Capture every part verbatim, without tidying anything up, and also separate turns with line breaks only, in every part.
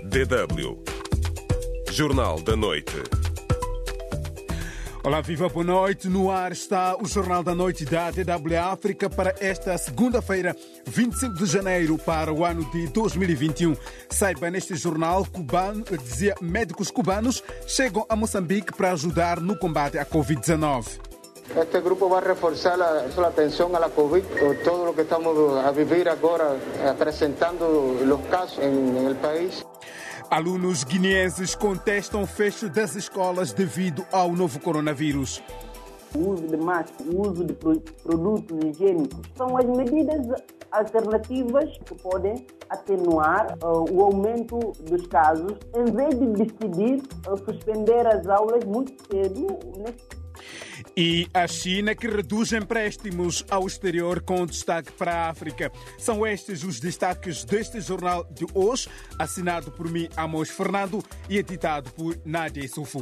D W Jornal da Noite.
Olá, viva, boa noite. No ar está o Jornal da Noite da D W África para esta segunda-feira, vinte e cinco de janeiro, para o ano de dois mil e vinte e um. Saiba neste jornal, cubano, dizia, médicos cubanos chegam a Moçambique para ajudar no combate à covid dezenove.
Este grupo vai reforçar a, a atenção à Covid, todo o que estamos a viver agora, apresentando os casos no país.
Alunos guineenses contestam o fecho das escolas devido ao novo coronavírus.
O uso de máscara, o uso de produtos higiênicos são as medidas alternativas que podem atenuar uh, o aumento dos casos, em vez de decidir uh, suspender as aulas muito cedo. Nesse...
E a China, que reduz empréstimos ao exterior com destaque para a África. São estes os destaques deste jornal de hoje, assinado por mim, Amos Fernando, e editado por Nádia Issoufou.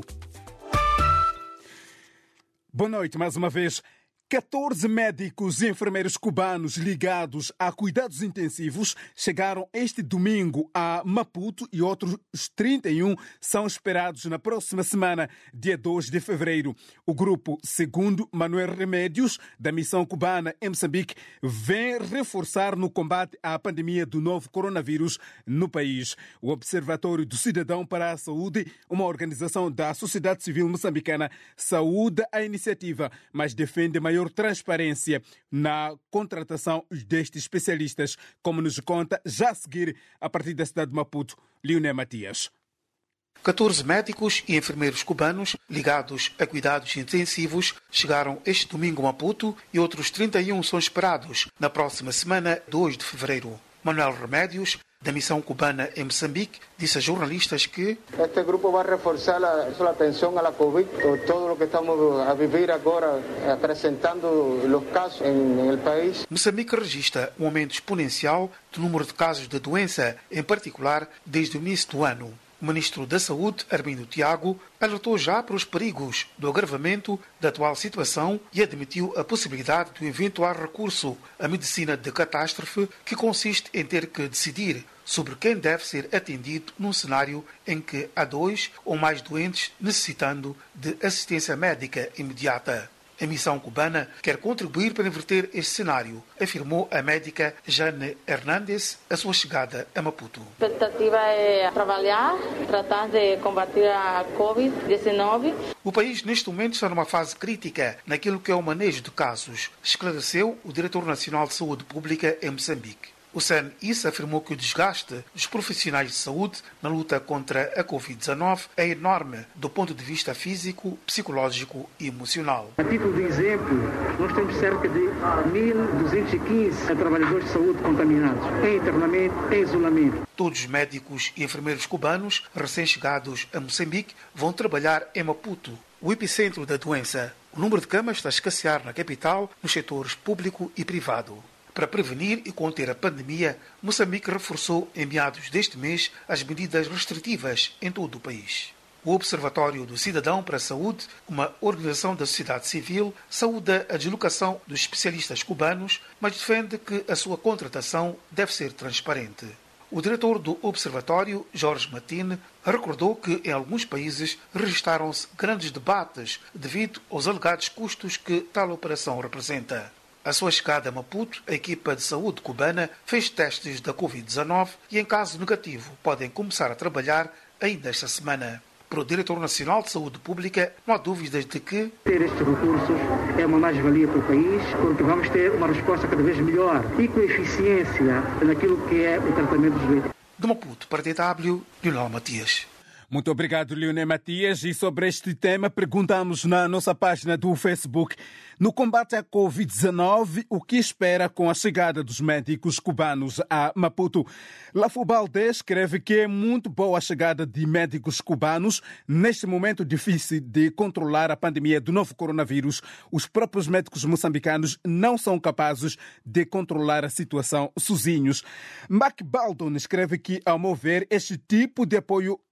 Boa noite mais uma vez. catorze médicos e enfermeiros cubanos ligados a cuidados intensivos chegaram este domingo a Maputo e outros trinta e um são esperados na próxima semana, dia dois de fevereiro. O grupo, segundo Manuel Remédios, da missão cubana em Moçambique, vem reforçar no combate à pandemia do novo coronavírus no país. O Observatório do Cidadão para a Saúde, uma organização da sociedade civil moçambicana, saúda a iniciativa, mas defende maior maior transparência na contratação destes especialistas, como nos conta já a seguir, a partir da cidade de Maputo, Leonel Matias.
catorze médicos e enfermeiros cubanos ligados a cuidados intensivos chegaram este domingo a Maputo e outros trinta e um são esperados na próxima semana, dois de fevereiro. Manuel Remédios, da missão cubana em Moçambique, disse a jornalistas que
este grupo vai reforçar a, a atenção à Covid, todo o que estamos a viver agora, apresentando os casos no país.
Moçambique registra um aumento exponencial do número de casos da doença, em particular desde o início do ano. O ministro da Saúde, Armindo Tiago, alertou já para os perigos do agravamento da atual situação e admitiu a possibilidade do eventual recurso à medicina de catástrofe, que consiste em ter que decidir sobre quem deve ser atendido num cenário em que há dois ou mais doentes necessitando de assistência médica imediata. A missão cubana quer contribuir para inverter este cenário, afirmou a médica Jane Hernández à sua chegada a Maputo.
A expectativa é trabalhar, tratar de combater a covid dezenove.
O país, neste momento, está numa fase crítica naquilo que é o manejo de casos, esclareceu o Diretor Nacional de Saúde Pública em Moçambique. O S E N I S afirmou que o desgaste dos profissionais de saúde na luta contra a covid dezenove é enorme do ponto de vista físico, psicológico e emocional.
A título de exemplo, nós temos cerca de mil duzentos e quinze trabalhadores de saúde contaminados, em internamento, em isolamento.
Todos os médicos e enfermeiros cubanos recém-chegados a Moçambique vão trabalhar em Maputo, o epicentro da doença. O número de camas está a escassear na capital, nos setores público e privado. Para prevenir e conter a pandemia, Moçambique reforçou em meados deste mês as medidas restritivas em todo o país. O Observatório do Cidadão para a Saúde, uma organização da sociedade civil, saúda a deslocação dos especialistas cubanos, mas defende que a sua contratação deve ser transparente. O diretor do Observatório, Jorge Matine, recordou que em alguns países registaram-se grandes debates devido aos alegados custos que tal operação representa. À sua chegada a Maputo, a equipa de saúde cubana fez testes da covid dezenove e, em caso negativo, podem começar a trabalhar ainda esta semana. Para o Diretor Nacional de Saúde Pública, não há dúvidas de que
ter estes recursos é uma mais-valia para o país, porque vamos ter uma resposta cada vez melhor e com eficiência naquilo que é o tratamento dos doentes.
De Maputo para a D W, Leonel Matias.
Muito obrigado, Leonel Matias. E sobre este tema, perguntamos na nossa página do Facebook. No combate à covid dezenove, o que espera com a chegada dos médicos cubanos a Maputo? Lafubalde escreve que é muito boa a chegada de médicos cubanos neste momento difícil de controlar a pandemia do novo coronavírus. Os próprios médicos moçambicanos não são capazes de controlar a situação sozinhos. Mac Baldon escreve que, ao meu ver, este tipo de apoio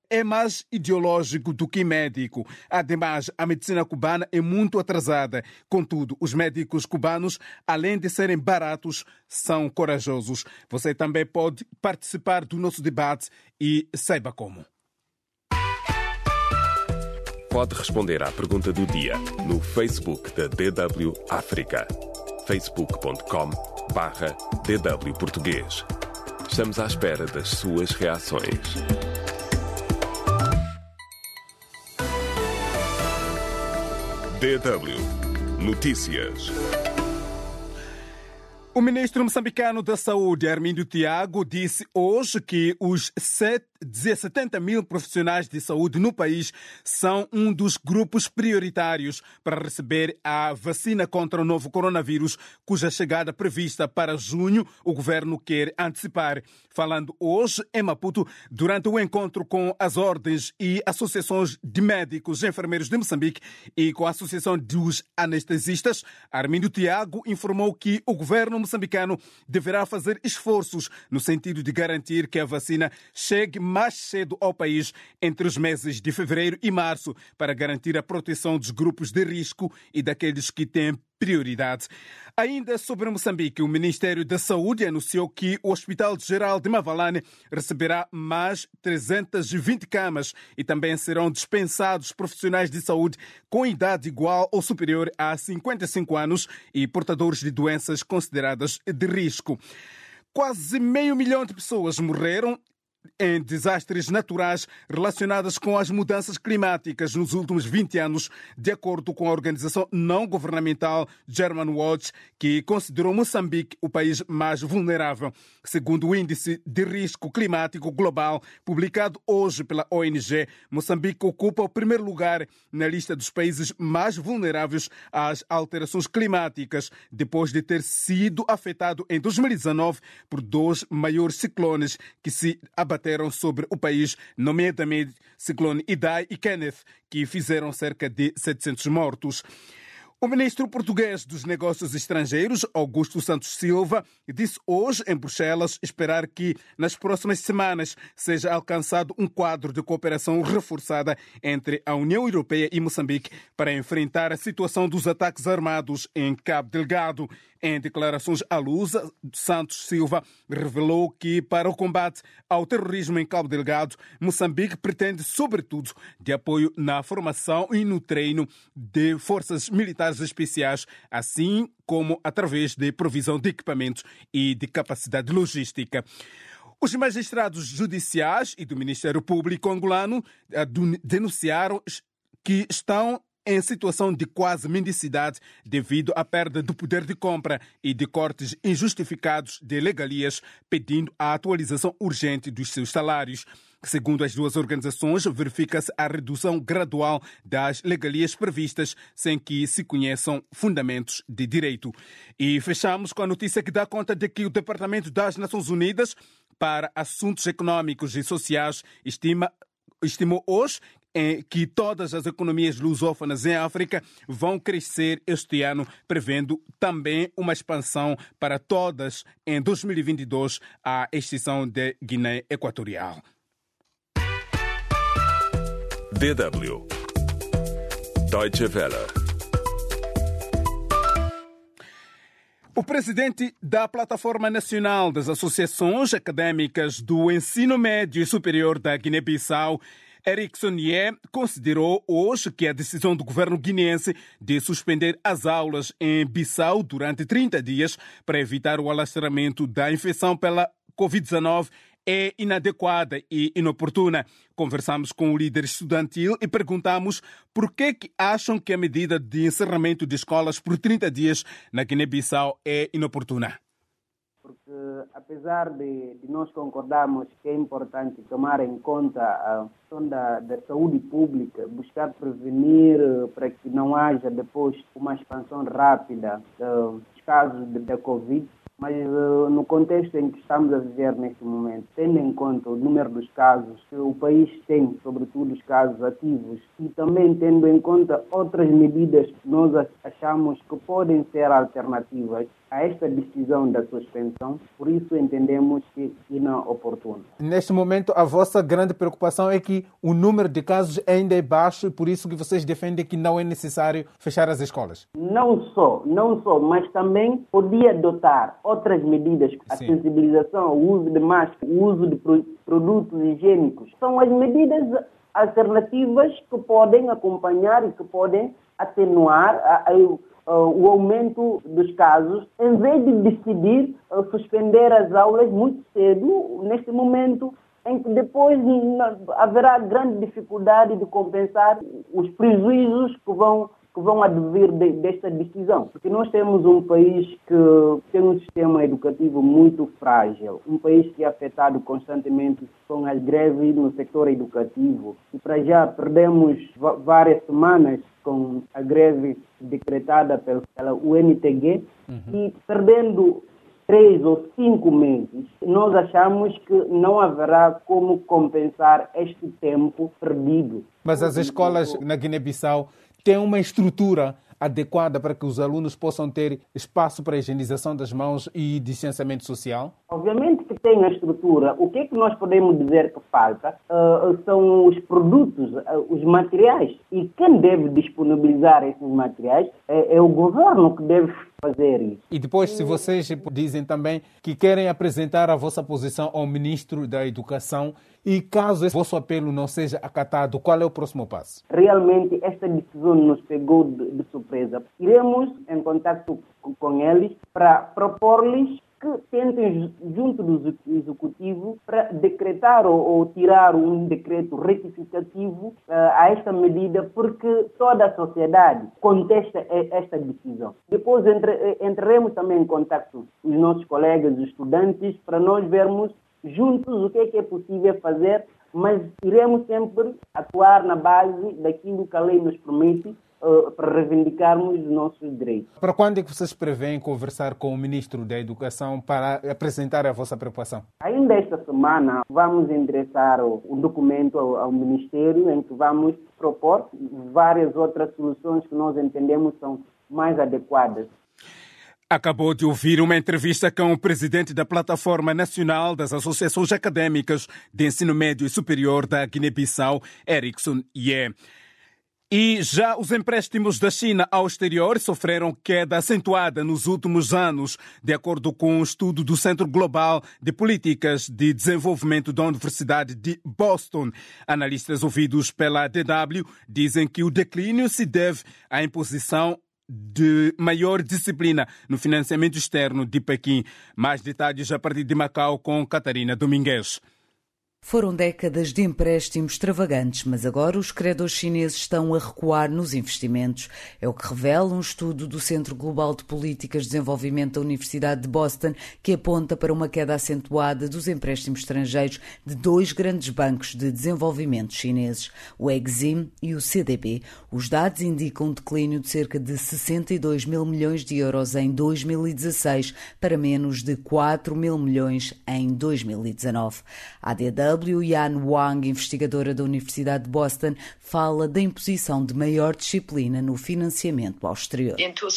é mais ideológico do que médico. Ademais, a medicina cubana é muito atrasada. Contudo, os médicos cubanos, além de serem baratos, são corajosos. Você também pode participar do nosso debate e saiba como.
Pode responder à pergunta do dia no Facebook da D W África. facebook ponto com barra D W Português. Estamos à espera das suas reações. D W Notícias.
O ministro moçambicano da Saúde, Armindo Tiago, disse hoje que os setenta mil profissionais de saúde no país são um dos grupos prioritários para receber a vacina contra o novo coronavírus, cuja chegada prevista para junho o governo quer antecipar. Falando hoje em Maputo, durante o encontro com as ordens e associações de médicos e enfermeiros de Moçambique e com a Associação dos Anestesistas, Armindo Tiago informou que o governo moçambicano deverá fazer esforços no sentido de garantir que a vacina chegue mais cedo ao país entre os meses de fevereiro e março para garantir a proteção dos grupos de risco e daqueles que têm prioridade. Ainda sobre Moçambique, o Ministério da Saúde anunciou que o Hospital Geral de Mavalane receberá mais trezentas e vinte camas e também serão dispensados profissionais de saúde com idade igual ou superior a cinquenta e cinco anos e portadores de doenças consideradas de risco. Quase meio milhão de pessoas morreram em desastres naturais relacionados com as mudanças climáticas nos últimos vinte anos, de acordo com a organização não-governamental Germanwatch, que considerou Moçambique o país mais vulnerável. Segundo o Índice de Risco Climático Global, publicado hoje pela O N G, Moçambique ocupa o primeiro lugar na lista dos países mais vulneráveis às alterações climáticas, depois de ter sido afetado em dois mil e dezanove por dois maiores ciclones que se abateram sobre o país, nomeadamente ciclone Idai e Kenneth, que fizeram cerca de setecentos mortos. O ministro português dos Negócios Estrangeiros, Augusto Santos Silva, disse hoje em Bruxelas esperar que nas próximas semanas seja alcançado um quadro de cooperação reforçada entre a União Europeia e Moçambique para enfrentar a situação dos ataques armados em Cabo Delgado. Em declarações à Lusa, Santos Silva revelou que, para o combate ao terrorismo em Cabo Delgado, Moçambique pretende, sobretudo, de apoio na formação e no treino de forças militares especiais, assim como através de provisão de equipamentos e de capacidade logística. Os magistrados judiciais e do Ministério Público angolano denunciaram que estão em situação de quase mendicidade devido à perda do poder de compra e de cortes injustificados de regalias, pedindo a atualização urgente dos seus salários. Segundo as duas organizações, verifica-se a redução gradual das regalias previstas sem que se conheçam fundamentos de direito. E fechamos com a notícia que dá conta de que o Departamento das Nações Unidas para Assuntos Econômicos e Sociais estima, estimou hoje que todas as economias lusófonas em África vão crescer este ano, prevendo também uma expansão para todas em dois mil e vinte e dois, à exceção de Guiné Equatorial.
D W Deutsche Welle.
O presidente da Plataforma Nacional das Associações Académicas do Ensino Médio e Superior da Guiné-Bissau, Eric Sonnier, considerou hoje que a decisão do governo guineense de suspender as aulas em Bissau durante trinta dias para evitar o alastramento da infecção pela covid dezenove é inadequada e inoportuna. Conversamos com o líder estudantil e perguntamos por que, que acham que a medida de encerramento de escolas por trinta dias na Guiné-Bissau é inoportuna.
Porque, apesar de, de nós concordarmos que é importante tomar em conta a questão da, da saúde pública, buscar prevenir para que não haja depois uma expansão rápida dos casos da Covid, mas uh, no contexto em que estamos a viver neste momento, tendo em conta o número dos casos que o país tem, sobretudo os casos ativos, e também tendo em conta outras medidas que nós achamos que podem ser alternativas a esta decisão da suspensão, por isso entendemos que, que não, oportuna.
Neste momento, a vossa grande preocupação é que o número de casos ainda é baixo e por isso que vocês defendem que não é necessário fechar as escolas.
Não só, não só, mas também podia adotar outras medidas, a
Sim.
sensibilização, o uso de máscara, o uso de pro- produtos higiênicos. São as medidas alternativas que podem acompanhar e que podem atenuar a, a, a, o aumento dos casos, em vez de decidir a, suspender as aulas muito cedo, neste momento em que depois na, haverá grande dificuldade de compensar os prejuízos que vão, que vão advir de, desta decisão. Porque nós temos um país que tem um sistema educativo muito frágil, um país que é afetado constantemente com as greves no setor educativo. E para já perdemos v- várias semanas com a greve decretada pela, pela U N T G uhum. e perdendo três ou cinco meses, nós achamos que não haverá como compensar este tempo perdido.
Mas as escolas na Guiné-Bissau têm uma estrutura adequada para que os alunos possam ter espaço para a higienização das mãos e distanciamento social?
Obviamente que tem a estrutura. O que é que nós podemos dizer que falta? Uh, são os produtos, uh, os materiais. E quem deve disponibilizar esses materiais é, é o governo que deve fazer isso.
E depois, se vocês dizem também que querem apresentar a vossa posição ao Ministro da Educação e caso esse vosso apelo não seja acatado, qual é o próximo passo?
Realmente, esta decisão nos pegou de, de surpresa. Iremos em contato com eles para propor-lhes que tentem, junto do Executivo, para decretar ou, ou tirar um decreto retificativo uh, a esta medida, porque toda a sociedade contesta esta decisão. Depois entre, entraremos também em contato com os nossos colegas estudantes para nós vermos juntos o que é que é possível fazer, mas iremos sempre atuar na base daquilo que a lei nos permite, Uh, para reivindicarmos os nossos direitos.
Para quando é que vocês prevêem conversar com o Ministro da Educação para apresentar a vossa preocupação?
Ainda esta semana vamos endereçar um documento ao, ao Ministério em que vamos propor várias outras soluções que nós entendemos são mais adequadas.
Acabou de ouvir uma entrevista com o presidente da Plataforma Nacional das Associações Académicas de Ensino Médio e Superior da Guiné-Bissau, Erickson Ye. E já os empréstimos da China ao exterior sofreram queda acentuada nos últimos anos, de acordo com um estudo do Centro Global de Políticas de Desenvolvimento da Universidade de Boston. Analistas ouvidos pela D W dizem que o declínio se deve à imposição de maior disciplina no financiamento externo de Pequim. Mais detalhes a partir de Macau com Catarina Domingues.
Foram décadas de empréstimos extravagantes, mas agora os credores chineses estão a recuar nos investimentos. É o que revela um estudo do Centro Global de Políticas de Desenvolvimento da Universidade de Boston, que aponta para uma queda acentuada dos empréstimos estrangeiros de dois grandes bancos de desenvolvimento chineses, o Exim e o C D B. Os dados indicam um declínio de cerca de sessenta e dois mil milhões de euros em dois mil e dezasseis para menos de quatro mil milhões em dois mil e dezanove. A D W Yan Wang, investigadora da Universidade de Boston, fala da imposição de maior disciplina no financiamento ao exterior.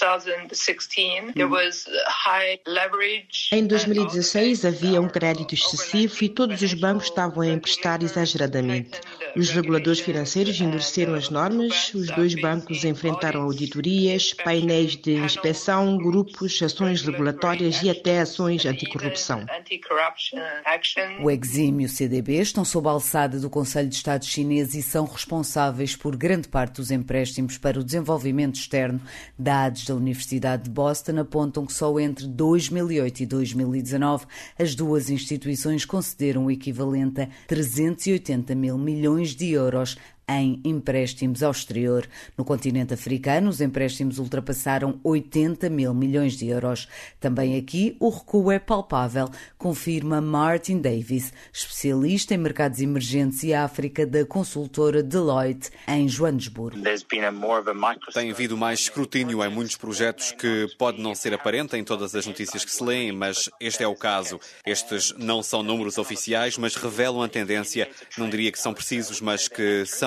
Em dois mil e dezasseis havia um crédito excessivo e todos os bancos estavam a emprestar exageradamente. Os reguladores financeiros endureceram as normas, os dois bancos enfrentaram auditorias, painéis de inspeção, grupos, ações regulatórias e até ações anticorrupção.
O Exim e o C D B estão sob a alçada do Conselho de Estado chinês e são responsáveis por grande parte dos empréstimos para o desenvolvimento externo. Dados da Universidade de Boston apontam que só entre dois mil e oito e dois mil e dezanove as duas instituições concederam o equivalente a trezentos e oitenta mil milhões de euros em empréstimos ao exterior. No continente africano, os empréstimos ultrapassaram oitenta mil milhões de euros. Também aqui, o recuo é palpável, confirma Martin Davis, especialista em mercados emergentes e África da consultora Deloitte, em Joanesburgo.
Tem havido mais escrutínio em muitos projetos que pode não ser aparente em todas as notícias que se leem, mas este é o caso. Estes não são números oficiais, mas revelam a tendência. Não diria que são precisos, mas que são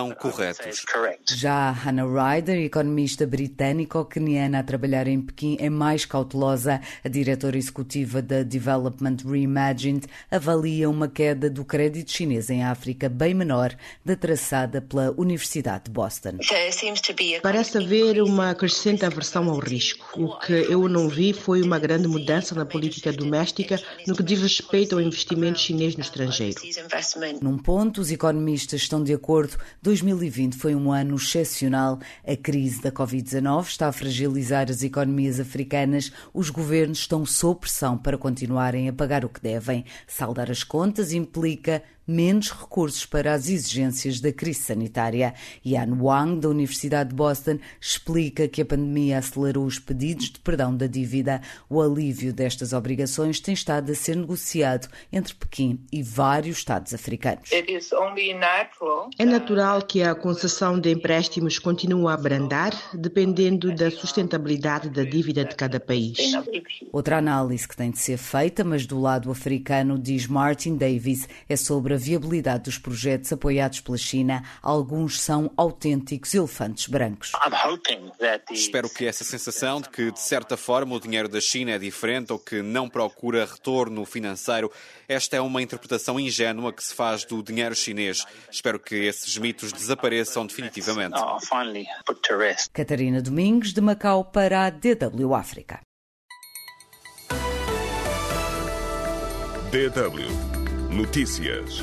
são corretos.
Já Hannah Ryder, economista britânico-queniana a trabalhar em Pequim, é mais cautelosa. A diretora executiva da Development Reimagined avalia uma queda do crédito chinês em África bem menor da traçada pela Universidade de Boston.
Parece haver uma crescente aversão ao risco. O que eu não vi foi uma grande mudança na política doméstica no que diz respeito ao investimento chinês no estrangeiro.
Num ponto, os economistas estão de acordo. dois mil e vinte foi um ano excepcional. A crise da covid dezanove está a fragilizar as economias africanas. Os governos estão sob pressão para continuarem a pagar o que devem. Saldar as contas implica menos recursos para as exigências da crise sanitária. Yan Wang, da Universidade de Boston, explica que a pandemia acelerou os pedidos de perdão da dívida. O alívio destas obrigações tem estado a ser negociado entre Pequim e vários Estados africanos.
É natural que a concessão de empréstimos continue a abrandar, dependendo da sustentabilidade da dívida de cada país.
Outra análise que tem de ser feita, mas do lado africano, diz Martin Davis, é sobre a viabilidade dos projetos apoiados pela China. Alguns são autênticos elefantes brancos.
Espero que essa sensação de que, de certa forma, o dinheiro da China é diferente ou que não procura retorno financeiro, esta é uma interpretação ingênua que se faz do dinheiro chinês. Espero que esses mitos desapareçam definitivamente.
Catarina Domingos, de Macau, para a D W África.
D W Notícias.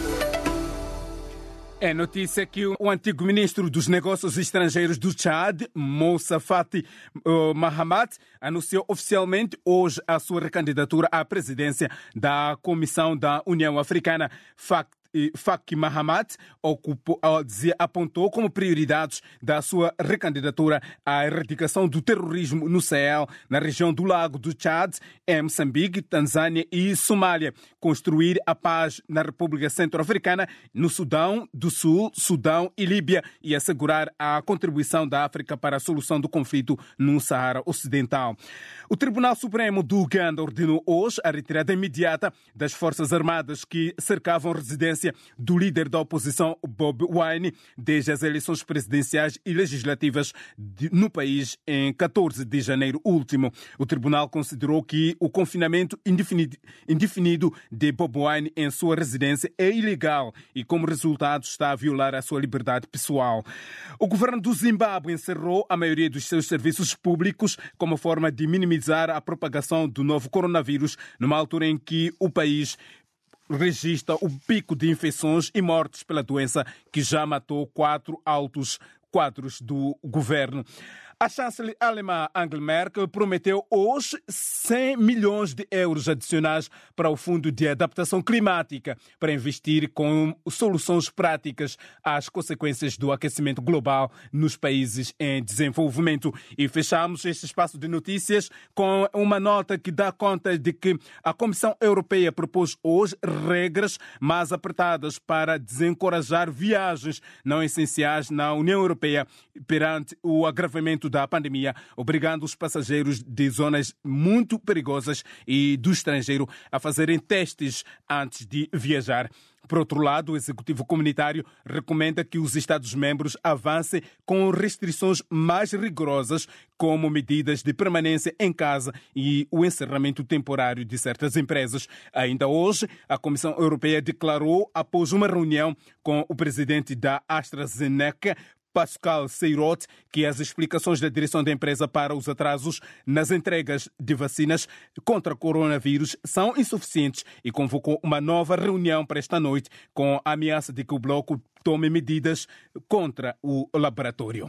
É notícia que o antigo ministro dos Negócios Estrangeiros do Chad, Moussa Faki uh, Mahamat, anunciou oficialmente hoje a sua recandidatura à presidência da Comissão da União Africana. Faki Faki Mahamat ocupou, apontou como prioridades da sua recandidatura a erradicação do terrorismo no Sahel, na região do Lago do Chad, em Moçambique, Tanzânia e Somália, construir a paz na República Centro-Africana, no Sudão do Sul, Sudão e Líbia e assegurar a contribuição da África para a solução do conflito no Saara Ocidental. O Tribunal Supremo do Uganda ordenou hoje a retirada imediata das Forças Armadas que cercavam residência do líder da oposição, Bobi Wine, desde as eleições presidenciais e legislativas de, no país em catorze de janeiro último. O tribunal considerou que o confinamento indefinido, indefinido de Bobi Wine em sua residência é ilegal e, como resultado, está a violar a sua liberdade pessoal. O governo do Zimbábue encerrou a maioria dos seus serviços públicos como forma de minimizar a propagação do novo coronavírus, numa altura em que o país registra o pico de infecções e mortes pela doença que já matou quatro altos quadros do governo. A chanceler alemã Angela Merkel prometeu hoje cem milhões de euros adicionais para o Fundo de Adaptação Climática para investir com soluções práticas às consequências do aquecimento global nos países em desenvolvimento. E fechamos este espaço de notícias com uma nota que dá conta de que a Comissão Europeia propôs hoje regras mais apertadas para desencorajar viagens não essenciais na União Europeia perante o agravamento da pandemia, obrigando os passageiros de zonas muito perigosas e do estrangeiro a fazerem testes antes de viajar. Por outro lado, o Executivo Comunitário recomenda que os Estados-membros avancem com restrições mais rigorosas, como medidas de permanência em casa e o encerramento temporário de certas empresas. Ainda hoje, a Comissão Europeia declarou, após uma reunião com o presidente da AstraZeneca, Pascal Seyroth, que as explicações da direção da empresa para os atrasos nas entregas de vacinas contra o coronavírus são insuficientes e convocou uma nova reunião para esta noite com a ameaça de que o bloco tome medidas contra o laboratório.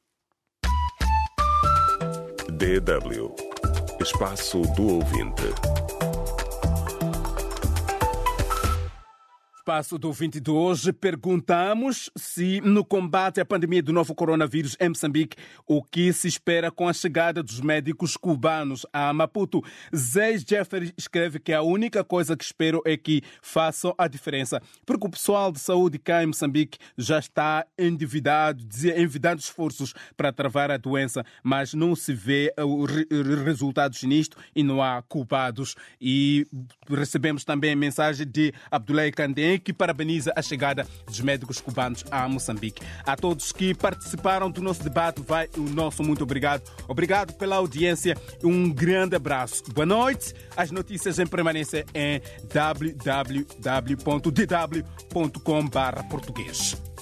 D W. Espaço do Ouvinte.
Espaço do ouvinte de hoje, perguntamos se no combate à pandemia do novo coronavírus em Moçambique, o que se espera com a chegada dos médicos cubanos a Maputo. Zé Jeffrey escreve que a única coisa que espero é que façam a diferença, porque o pessoal de saúde cá em Moçambique já está endividado, envidando esforços para travar a doença, mas não se vê os resultados nisto e não há culpados. E recebemos também a mensagem de Abdoulaye Kandé, também que parabeniza a chegada dos médicos cubanos a Moçambique. A todos que participaram do nosso debate, vai o nosso muito obrigado. Obrigado pela audiência e um grande abraço. Boa noite. As notícias em permanência em w w w ponto d w ponto com barra português.